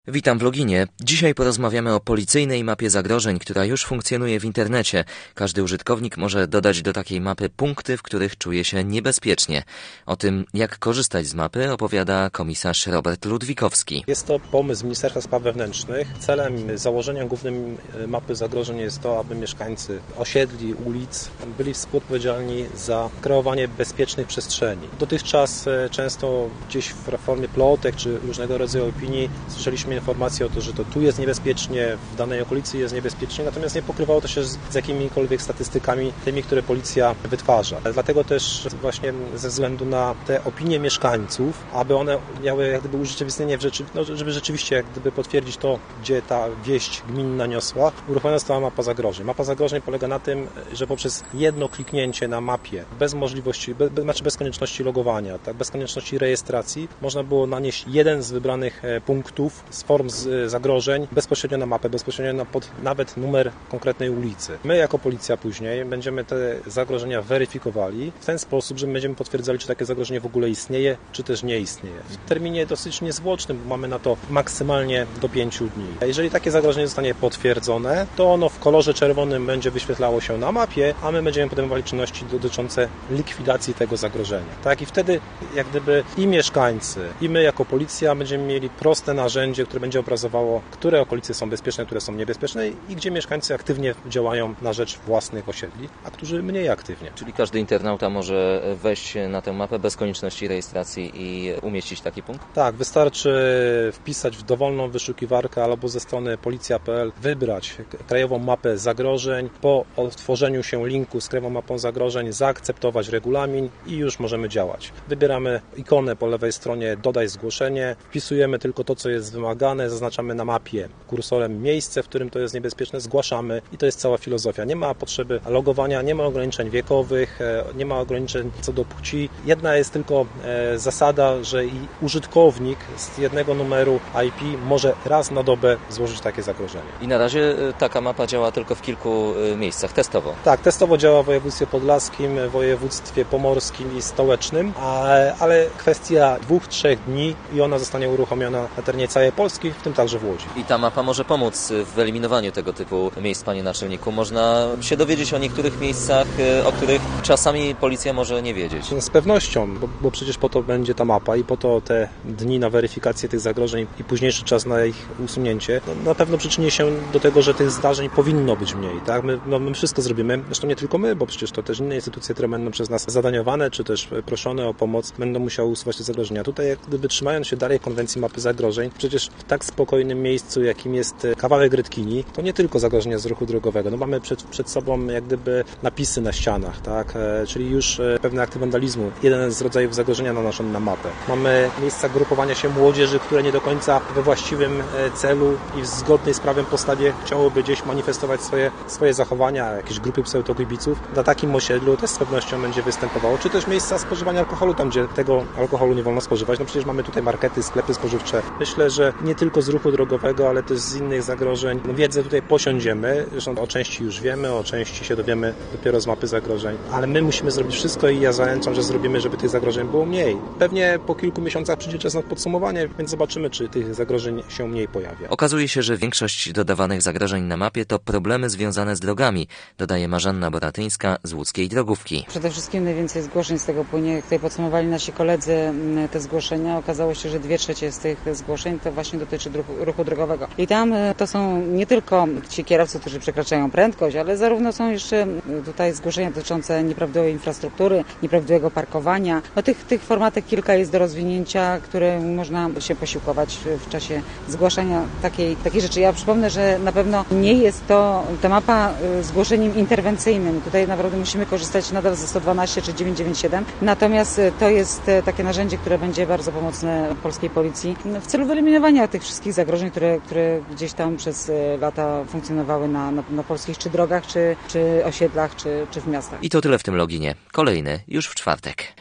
Witam w Loginie. Dzisiaj porozmawiamy o policyjnej mapie zagrożeń, która już funkcjonuje w internecie. Każdy użytkownik może dodać do takiej mapy punkty, w których czuje się niebezpiecznie. O tym, jak korzystać z mapy, opowiada komisarz Robert Ludwikowski. Jest to pomysł Ministerstwa Spraw Wewnętrznych. Celem, założeniem głównym mapy zagrożeń jest to, aby mieszkańcy osiedli, ulic byli współodpowiedzialni za kreowanie bezpiecznej przestrzeni. Dotychczas często gdzieś w formie plotek czy różnego rodzaju opinii słyszeliśmy informację o to, że to tu jest niebezpiecznie, w danej okolicy jest niebezpiecznie, natomiast nie pokrywało to się z jakimikolwiek statystykami, tymi, które policja wytwarza. Dlatego też właśnie ze względu na te opinie mieszkańców, aby one miały jak gdyby urzeczywistnienie, żeby rzeczywiście jak gdyby potwierdzić to, gdzie ta wieść gminna niosła, uruchomiona została mapa zagrożeń. Mapa zagrożeń polega na tym, że poprzez jedno kliknięcie na mapie, bez możliwości, bez konieczności logowania, tak, bez konieczności rejestracji, można było nanieść jeden z wybranych punktów z form zagrożeń bezpośrednio na mapę, bezpośrednio pod nawet numer konkretnej ulicy. My jako policja później będziemy te zagrożenia weryfikowali w ten sposób, że będziemy potwierdzali, czy takie zagrożenie w ogóle istnieje, czy też nie istnieje. W terminie dosyć niezwłocznym, bo mamy na to maksymalnie do 5 dni. Jeżeli takie zagrożenie zostanie potwierdzone, to ono w kolorze czerwonym będzie wyświetlało się na mapie, a my będziemy podejmowali czynności dotyczące likwidacji tego zagrożenia. Tak, i wtedy jak gdyby i mieszkańcy, i my jako policja będziemy mieli proste narzędzie, które będzie obrazowało, które okolice są bezpieczne, które są niebezpieczne i gdzie mieszkańcy aktywnie działają na rzecz własnych osiedli, a którzy mniej aktywnie. Czyli każdy internauta może wejść na tę mapę bez konieczności rejestracji i umieścić taki punkt? Tak, wystarczy wpisać w dowolną wyszukiwarkę albo ze strony policja.pl wybrać krajową mapę zagrożeń, po odtworzeniu się linku z krajową mapą zagrożeń zaakceptować regulamin i już możemy działać. Wybieramy ikonę po lewej stronie dodaj zgłoszenie, wpisujemy tylko to, co jest wymagane, zaznaczamy na mapie kursorem miejsce, w którym to jest niebezpieczne, zgłaszamy i to jest cała filozofia. Nie ma potrzeby logowania, nie ma ograniczeń wiekowych, nie ma ograniczeń co do płci. Jedna jest tylko zasada, że i użytkownik z jednego numeru IP może raz na dobę złożyć takie zagrożenie. I na razie taka mapa działa tylko w kilku miejscach, testowo. Tak, testowo działa w województwie podlaskim, województwie pomorskim i stołecznym, ale kwestia 2-3 dni i ona zostanie uruchomiona na terenie całej Polski, w tym także w Łodzi. I ta mapa może pomóc w wyeliminowaniu tego typu miejsc, panie naczelniku. Można się dowiedzieć o niektórych miejscach, o których czasami policja może nie wiedzieć. Z pewnością, bo przecież po to będzie ta mapa i po to te dni na weryfikację tych zagrożeń i późniejszy czas na ich usunięcie na pewno przyczyni się do tego, że tych zdarzeń powinno być mniej. Tak? My wszystko zrobimy, zresztą nie tylko my, bo przecież to też inne instytucje, które będą przez nas zadaniowane, czy też proszone o pomoc, będą musiały usuwać te zagrożenia. Tutaj jak gdyby trzymając się dalej konwencji mapy zagrożeń, przecież w tak spokojnym miejscu, jakim jest kawałek Rydkini, to nie tylko zagrożenia z ruchu drogowego. Mamy przed sobą jak gdyby napisy na ścianach, tak? Czyli już pewne akty wandalizmu. Jeden z rodzajów zagrożenia nanoszony na mapę. Mamy miejsca grupowania się młodzieży, które nie do końca we właściwym celu i w zgodnej z prawem postawie chciałoby gdzieś manifestować swoje zachowania, jakieś grupy pseudokibiców. Na takim osiedlu też z pewnością będzie występowało. Czy też miejsca spożywania alkoholu, tam gdzie tego alkoholu nie wolno spożywać. Przecież mamy tutaj markety, sklepy spożywcze. Myślę, że nie tylko z ruchu drogowego, ale też z innych zagrożeń. Wiedzę tutaj posiądziemy, zresztą o części już wiemy, o części się dowiemy dopiero z mapy zagrożeń, ale my musimy zrobić wszystko i ja zachęcam, że zrobimy, żeby tych zagrożeń było mniej. Pewnie po kilku miesiącach przyjdzie czas na podsumowanie, więc zobaczymy, czy tych zagrożeń się mniej pojawia. Okazuje się, że większość dodawanych zagrożeń na mapie to problemy związane z drogami, dodaje Marzanna Boratyńska z łódzkiej drogówki. Przede wszystkim najwięcej zgłoszeń z tego płynie. Tutaj podsumowali nasi koledzy te zgłoszenia. Okazało się, że 2/3 z tych zgłoszeń to właśnie dotyczy ruchu drogowego. I tam to są nie tylko ci kierowcy, którzy przekraczają prędkość, ale zarówno są jeszcze tutaj zgłoszenia dotyczące nieprawidłowej infrastruktury, nieprawidłowego parkowania. Tych formatek kilka jest do rozwinięcia, które można się posiłkować w czasie zgłaszania takiej rzeczy. Ja przypomnę, że na pewno nie jest to ta mapa zgłoszeniem interwencyjnym. Tutaj naprawdę musimy korzystać nadal ze 112 czy 997. Natomiast to jest takie narzędzie, które będzie bardzo pomocne polskiej policji w celu wyeliminowania tych wszystkich zagrożeń, które gdzieś tam przez lata funkcjonowały na polskich czy drogach, czy osiedlach, czy w miastach. I to tyle w tym Loginie. Kolejny już w czwartek.